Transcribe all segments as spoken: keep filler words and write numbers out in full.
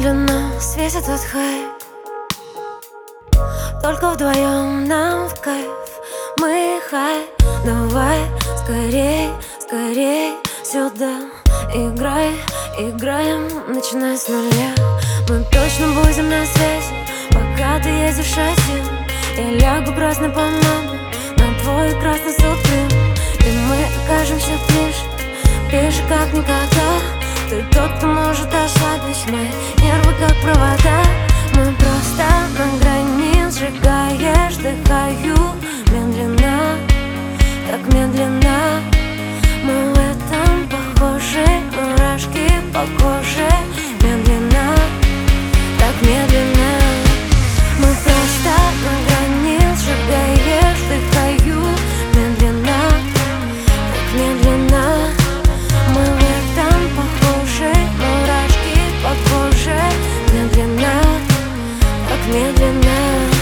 медленно светит тот хайп. Только вдвоем нам в кайф. Мы хай, давай скорей, скорей сюда. Играй, играем, начинай с нуля. Мы точно будем на связи, пока ты едешь один. Я лягу красной помадой на твой красный сутрин, и мы окажемся ближе, ближе как никогда. Ты тот, кто может ослабить мои нервы, как провода. Мы просто на грани, сжигаешь, дыхаю медленно, так медленно. Мы в этом похожи, мурашки по коже. Медленно, так медленно. Мы просто на грани, сжигаешь, дыхаю медленно, так медленно. Мы в этом похожи, мурашки по коже. Медленно, так медленно.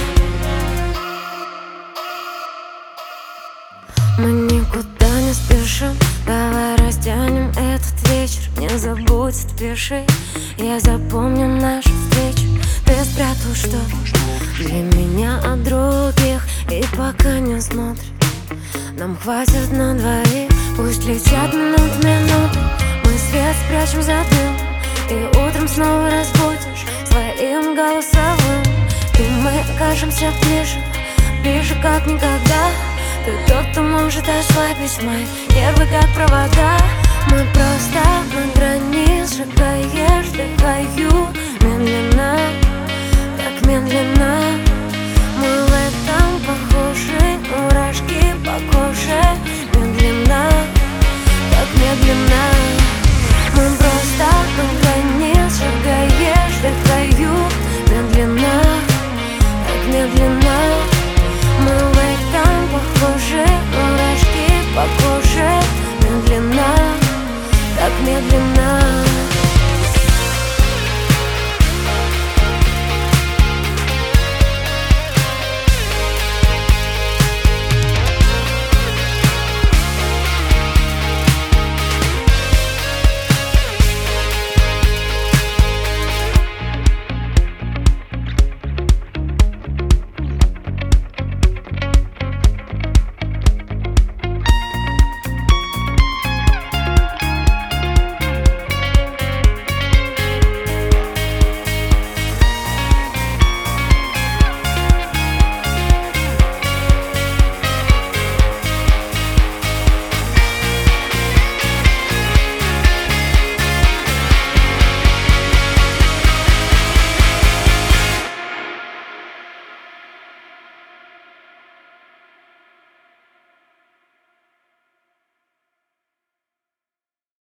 Мы никуда не спешим, давай растянем этот вечер. Не забудь, отпиши, я запомню нашу встречу. Ты спрятал что для меня от других, и пока не смотрит, нам хватит на двоих. Пусть летят минут минуты, мы свет спрячем за дым, и утром снова разбудишь своим голосовым. И мы окажемся ближе, ближе как никогда. Ты тот, кто может ослабить мои нервы, как провода. Мы просто на грани, сжигаешь, дыхаю медленно, так медленно. Мы в этом похожи, мурашки по коже. Медленно, так медленно. Мы просто на грани, сжигаешь, дыхаю медленно, так медленно. Мы в этом похожи, мурашки по коже. Медленно, так медленно.